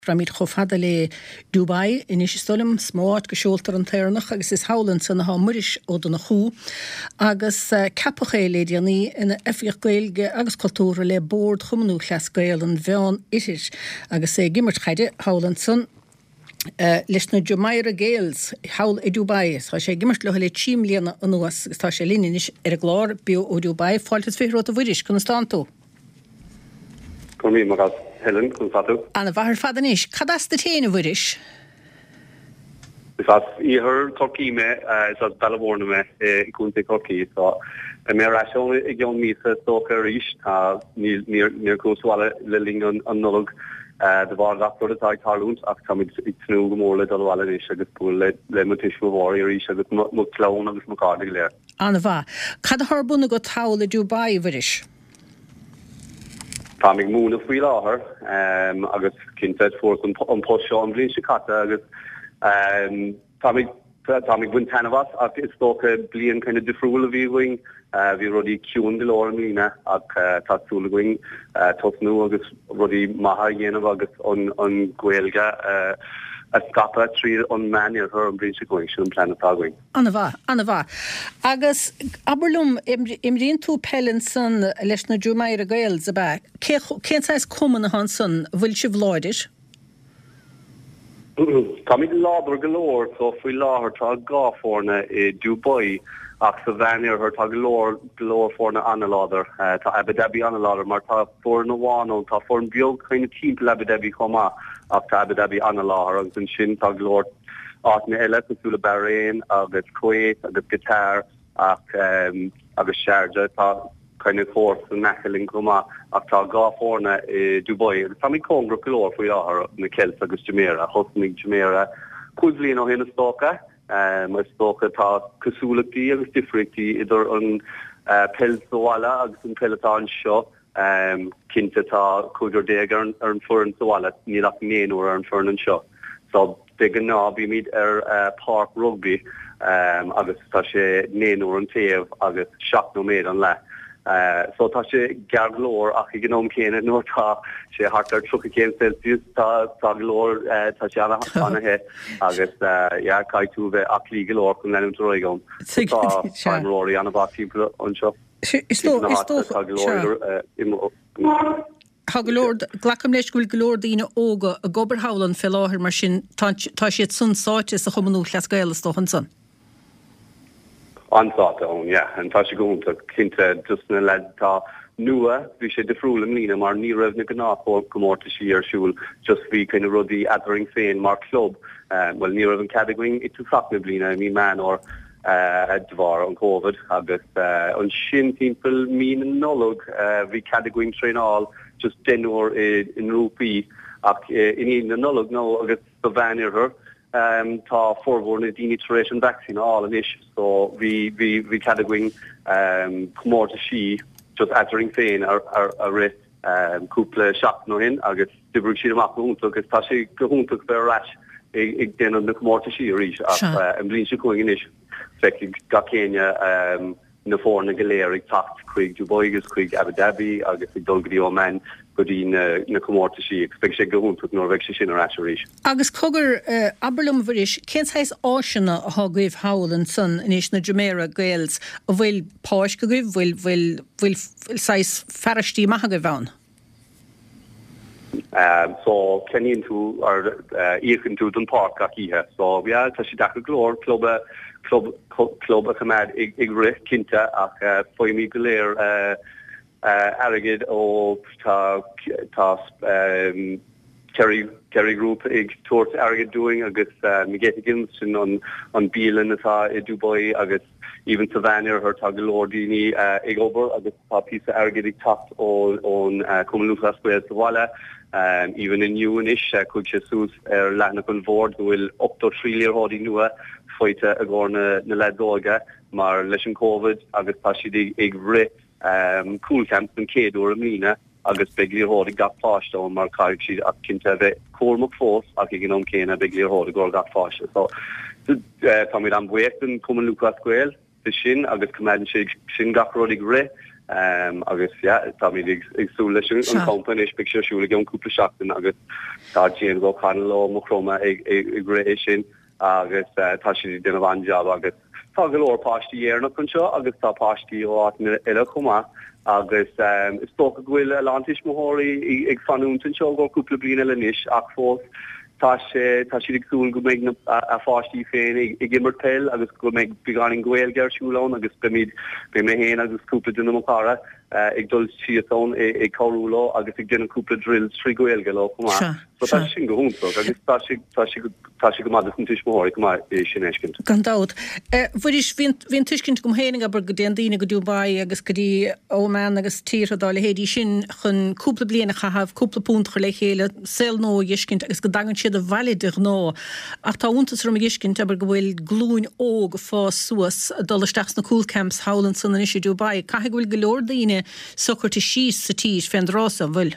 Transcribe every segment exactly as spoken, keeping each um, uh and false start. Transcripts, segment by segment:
Ramid chofhada le Dubai in is stolum smart gesholter an ternach agus is howland san ha muris od na chu agus capoche le diani in efir gaelge agus kulture le board chumnu chas gael an vean isis agus sé gimmert chaide howland san Uh, leis na Jumeirah Gaels hawl i Dubai sa sé gimmert le chim lena anuas sta sé linin is er glár bio o Dubai faltes fi rot viris konstanto Komi magas Helen konstanto Anna var fadan is kadas de tene viris Because I heard Turkey me as a Balaborn me I kunte Turkey so me ration I gon mi se stoker is near near near Koswala lilling on anolog Uh, the var that sort of like Harloons after coming to know more le dal wala is agus pool le le mutishu warrior is agus mo clown agus mo card le Anna va cad harbun go tawle Dubai verish Coming moon of we law her um agus kinted for on on post on green chicata agus um coming Tommy win ten of us after it's stock blian kind of different of viewing uh we already queued the lore mina at tatul going uh tosnu agus already maha yen of agus on on gwelga uh a scapa tree on man her on bridge going planet going Anava Anava agus aberlum imrin two Pellinson lesna Jumeirah Gaels back can't says common Hanson will she vloidish Coming law galore, so if we law her to go for na Dubai, Oxavania her to galore galore for na analother, uh, to Abu Dhabi analother, mar to for na wano, to for bio kind of team to Abu Dhabi come up, to Abu Dhabi analother, and shin to galore, at na L S to Bahrain, agus Kuwait, agus Qatar, um, agus Sharjah, to kind of force and nachling come up, to go for na Dubai. The family Congo galore for her na Kels agus Jumeirah, hosting Jumeirah, Kuzli no hin stoka, um, a stoka ta Kasulati agus differenti either on Pelsawala agus on Peloton show, um, Kinta ta Kudur Degar or Fern Sawala, Nilak Main or on Fern and show. So they can now be meet er Park Rugby, um, agus ta she Nain or on Tev agus Shak no made on la. Uh, so tá sé garglór ach i gnom céine nó tá sé hartar tro céim Celsius tá tá glór tá sé anna anna he agus ja caiú bheith ach lí glór chun lenum troigom tá tá roirí anna bá timp anseo Istó istó Ha glór glacham leis gúil glór dína óga a gobar howlan fel láthir mar sin tá sé sun sáte sa chumanú leas gael stohan san Ansat on, yeah, and Tasha going to Kinta just in a lad ta nua, we should the fruit and Lina, mar ni rev Nikanap or come out to she or shul, just we kind of ruddy athering fain, mar club, um, well, near of Cadwing, it's a sock Lina, I mean, man or uh, Dvar on COVID, agus, uh, on shin people mean nolog, uh, we Cadwing train all, just den or in Rupi, in the nolog, no, agus the van near her. Um, tá forborn a dini iteration vaccine all an issue, so we we we had a going um come out to she just answering fain ar ar a rit um couple shop no in agus dibru she mak huntuk agus tá she huntuk ver rash ig den on the come out to she reach up and blin she going in issue like ga Kenya um na for na galeri tacht Craig Dubai agus Craig Abu Dhabi agus dulgri o man godin na komórta sí expect sé gohún put Norveg sin ar ration. Agus cogur uh, aberlum verish kens heis áisina a hagwyf howlan son in is na Jumeirah Gaels a bhfuil páis go gwyf bhfuil bhfuil bhfuil sais farastí maha go bhain. Um, so Kenyan to or Eakin to Dun Park akiha. So yeah, tá si dach glór club club club a chamad ig ig Kinta ach foimi galéir uh Uh, Arrogid o ta ta um, Kerry Kerry group ig towards Arrogid doing agus uh, Migeti Gilson on on Beelan ata e Dubai agus even Savannah her ta galordini uh, ig over agus ta piece of Arrogid ig tapped on on uh, Comalufa Square Walla um, even in Newish uh, could Jesus er Lanakon Vord who will up to three year hodi nua fight a gorna na ladoga mar lesson COVID agus pashidi ig ri um cool camps and kid or Amina agus bigly horde got fashed on mar carchi at Kintave Cormac Force again on Kena bigly horde go got fashed so uh Tommy Dan Wait and come Lucas Square the shin agus command shin got rodig re Um, agus yeah, tá mí agsúla an company is picture siúla an cúpla seachtain agus tá Jane go can lo mo chroma ag ag ré sin agus tá si den van job agus tá go leor pastí éarnach an seo agus tá pastí ó áit eile chumá agus um, is sto a ghfuil Atlantis móí ag fanúntan seo go cúpla bliana le níis ach fós tá sé tá si agsúil go méid a fáistí féin ag gimmer pell agus go méid beganin gweil gersúlán agus bemid be mé héin agus cúpla duna mo cara ag dul siatón ag choúló agus ag duna cúpla drill trí gweil go lo chumá so tá sin go húnta agus tá si tá si tá si go mad an tuis móí go sin éiscint. Gan dád. Bfuir is vín tuiscint gom héing aber go déan daine go Dubai agus go dtí ómán agus tír dála hédí sin chun cúpla bliana chahabh cúpla púnt chu le chéile sel nó dhéiscint agus go dagan siad a bhaidir nó ach tá úntas rom dhéiscint aber go bhfuil glúin óg fá suas dolasteach na coolcamps Howland san an isisi Dubai. Cai go bhfuil go leor daine sochirta síos sa tíis féin rása bhfuil.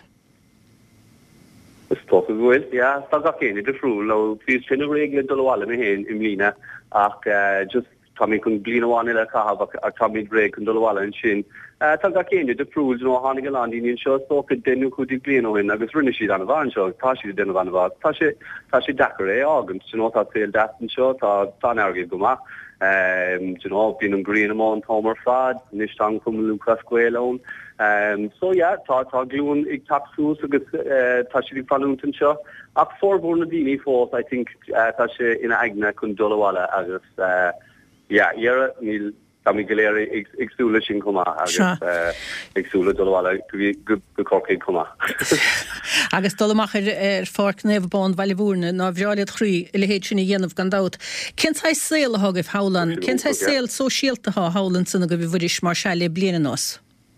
Stop as well, yeah. Tá ga céine de frúil nó fís sin régle doháile na héin im lína ach just tá mí chun blinaháin le chahabh ach tá míid ré chun doháile an sin. Tá ga céine de frúil nó hánig landíonn seo tócha denú chutí blianahin agus rinne siad an bhain seo tá si denna bhain bhá tá sé tá sé dechar é ágan sin nó tá féil dean seo tá tá airgé gomach. Um, you know, been an green amount Homer Fad, Nishtang from Lucas Quailon. Um, so yeah, tá tá glúin ag tapsús agus tá si fanúntan seo. Ach forbúna dini fós, I think tá sé ina agna chun dolaháile agus uh, yeah, iarra níl tá mí go léir agsúla sin comá agus agsúla dolaháile go corcaid comá. Agus dolamach ar fác nefbáin bhaile bhúrna ná bhreáiliad chrí le héad sinna dhéanamh gan dát. Cén tá saoil a thugah Howland? Cén tá saoil sóisialtaá Howland sanna go bhí bhuiris mar se le bliana nás?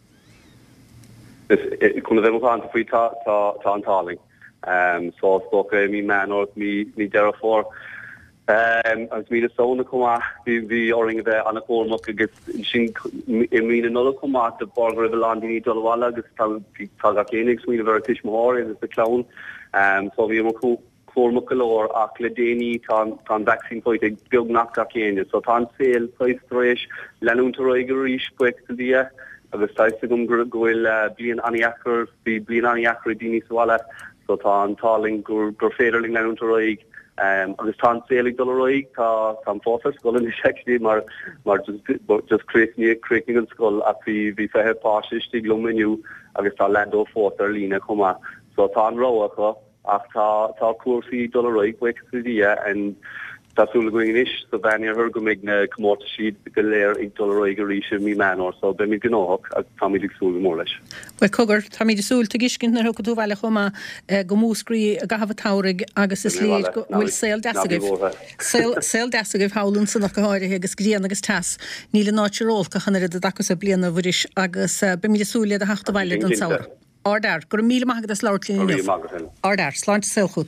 Chuna bheith an faoi tá tá antáling. Só tócha mí meanort mí deara fór. Um, as mí a sóna comá bhí oring bheith anna cómach agus sin i mína nula comá de borgar a landíní dolháile agus tá ga cénig smína bhar tuis mór agus a clán. Um, so bhí mar cómach golóir ach le déanaí tá vaccine poit ag beagnach ga céine. So tá saoil poistrééis leúnta roiig go ríis buic sa dia agus táiste gom gohfuil blian aniachar bhí blian aniachar daoine sáile. So tá an táling gur gur féidirling leúnta roiig. Um, agus tá sélig dolóig tá tá fósar sscoil in seí mar mar just creating creating an sscoil a bhí bhí fethe páistí gluminiu agus tá ledó fótar lína chumá. So tá an roacha ach tá tá cuasaí dolóig buic sa dia an tásúla going is so bhaine thur go méid na commórta siad go léir ag dolóig a ríise mí menor so be mí gnóach ag tá míid agsúla mór leis. Well cogur tá míid súil tu giscint na thu bhile chuma go múscrí a gahabh táraigh agus is léad bhfuil saoil deasagah. Saoil deasagah Howland sanach go háirithe agus grían agus tas níle náitiúrólcha chuna a dachas a bliana bhuiris agus be míid súile a heachta bhile an saoir. Ardar, gur míle maigad a sláirtlíní. Ardar, sláinte saoil chut.